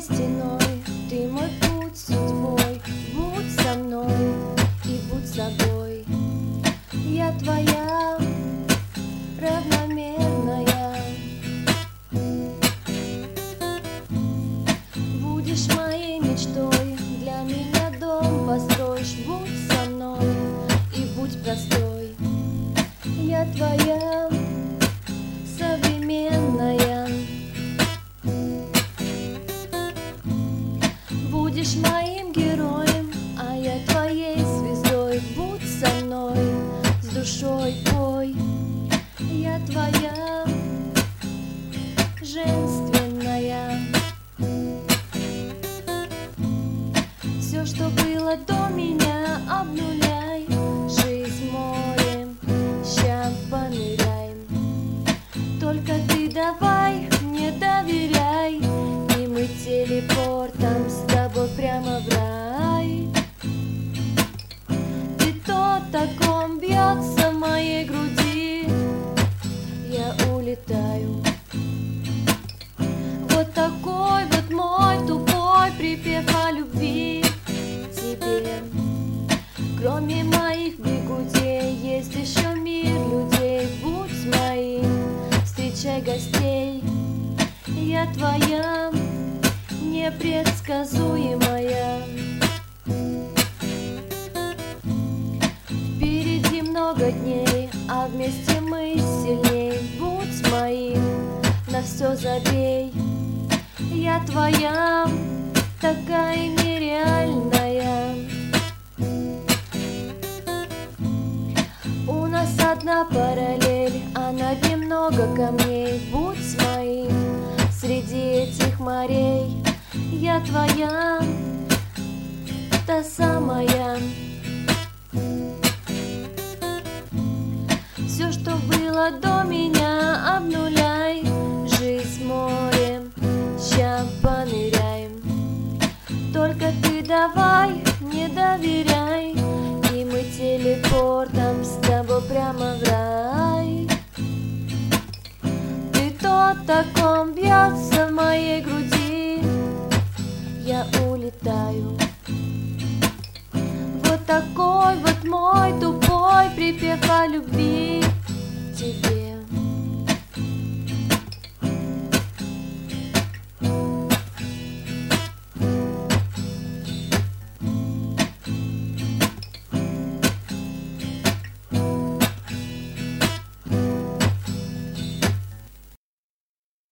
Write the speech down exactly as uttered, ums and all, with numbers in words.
стеной, ты мой путь судьбой. Будь со мной и будь собой. Я твоя, равномерная. Будешь моей мечтой, для меня дом построишь. Будь со мной и будь простой. Я твоя, современная. Будешь моим героем, а я твоей звездой. Будь со мной, с душой пой. Я твоя, женственная. Все, что было до меня, обнуляй. Жизнь морем, ща поныряем. Только ты давай, не доверяй, и мы телепортом с тобой прямо в рай. Ты тот, таком бьется в моей груди, я улетаю. Вот такой вот мой тупой припев о любви тебе. Кроме моих бигудей есть еще мир людей. Будь моим, встречай гостей. Я твоя, непредсказуемая. Впереди много дней, а вместе мы сильней. Будь моим, на все забей. Я твоя, такая нереальная. У нас одна параллель, а над ней много камней. Будь моим среди этих морей. Я твоя, та самая. Все, что было до меня, обнуляй. Жизнь морем, ща поныряем. Только ты давай, не доверяй, и мы телепортом с тобой прямо в рай. Ты тот, таком бьется в моей груди, я улетаю. Вот такой вот мой тупой припев о любви тебе.